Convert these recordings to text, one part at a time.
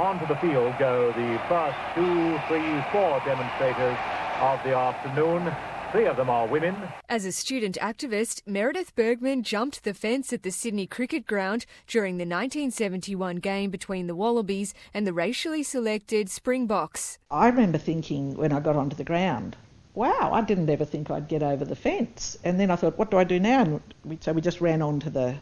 onto the field go the first 2, 3, 4 demonstrators of the afternoon. 3 of them are women. As a student activist, Meredith Bergman jumped the fence at the Sydney Cricket Ground during the 1971 game between the Wallabies and the racially selected Springboks. I remember thinking when I got onto the ground, wow, I didn't ever think I'd get over the fence. And then I thought, what do I do now? So we just ran into the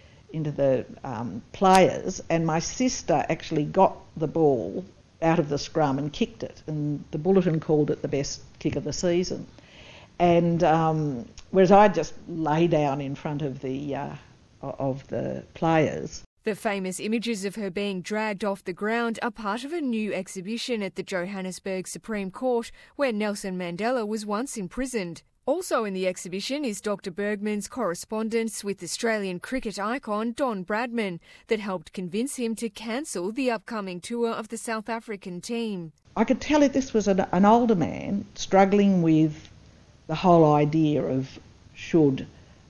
players, and my sister actually got the ball out of the scrum and kicked it. And the Bulletin called it the best kick of the season. And whereas I just lay down in front of the players. The famous images of her being dragged off the ground are part of a new exhibition at the Johannesburg Supreme Court, where Nelson Mandela was once imprisoned. Also in the exhibition is Dr. Bergman's correspondence with Australian cricket icon Don Bradman that helped convince him to cancel the upcoming tour of the South African team. I could tell if this was an older man struggling with the whole idea of should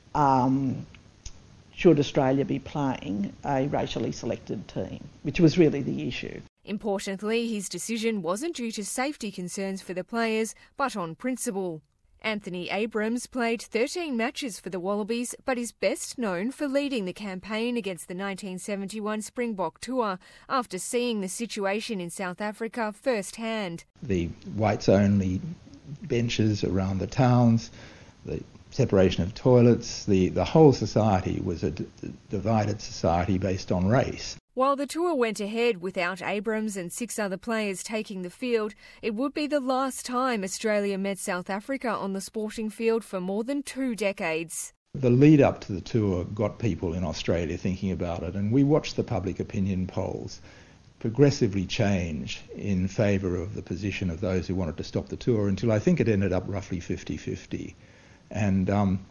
Australia be playing a racially selected team, which was really the issue. Importantly, his decision wasn't due to safety concerns for the players, but on principle. Anthony Abrams played 13 matches for the Wallabies, but is best known for leading the campaign against the 1971 Springbok tour after seeing the situation in South Africa firsthand. The whites-only benches around the towns, the separation of toilets, the whole society was a divided society based on race. While the tour went ahead without Abrams and 6 other players taking the field, it would be the last time Australia met South Africa on the sporting field for more than 2 decades. The lead up to the tour got people in Australia thinking about it, and we watched the public opinion polls progressively change in favour of the position of those who wanted to stop the tour until I think it ended up roughly 50-50. And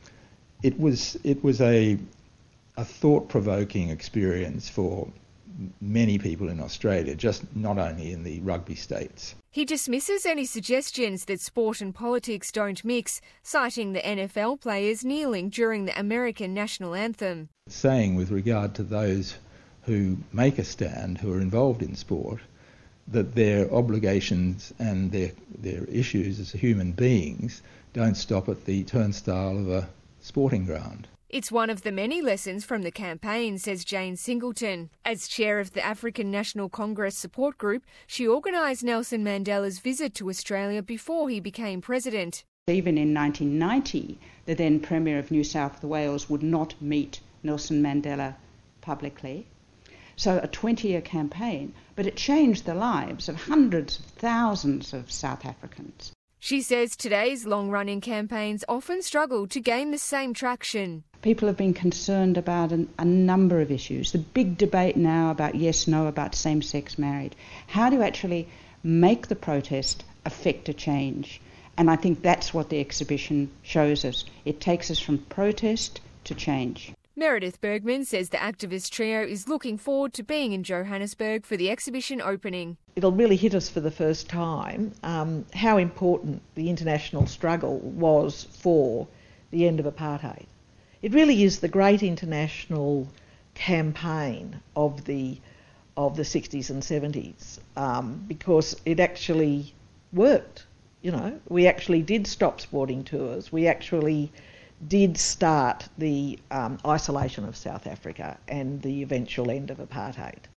it was a thought-provoking experience for many people in Australia, just not only in the rugby states. He dismisses any suggestions that sport and politics don't mix, citing the NFL players kneeling during the American national anthem. Saying with regard to those who make a stand, who are involved in sport, that their obligations and their issues as human beings don't stop at the turnstile of a sporting ground. It's one of the many lessons from the campaign, says Jane Singleton. As chair of the African National Congress Support Group, she organised Nelson Mandela's visit to Australia before he became president. Even in 1990, the then Premier of New South Wales would not meet Nelson Mandela publicly. So a 20-year campaign, but it changed the lives of hundreds of thousands of South Africans. She says today's long-running campaigns often struggle to gain the same traction. People have been concerned about a number of issues. The big debate now about yes, no, about same-sex marriage. How do you actually make the protest affect a change? And I think that's what the exhibition shows us. It takes us from protest to change. Meredith Bergman says the activist trio is looking forward to being in Johannesburg for the exhibition opening. It'll really hit us for the first time how important the international struggle was for the end of apartheid. It really is the great international campaign of the 60s and 70s because it actually worked. You know, we actually did stop sporting tours. We actually did start the isolation of South Africa and the eventual end of apartheid.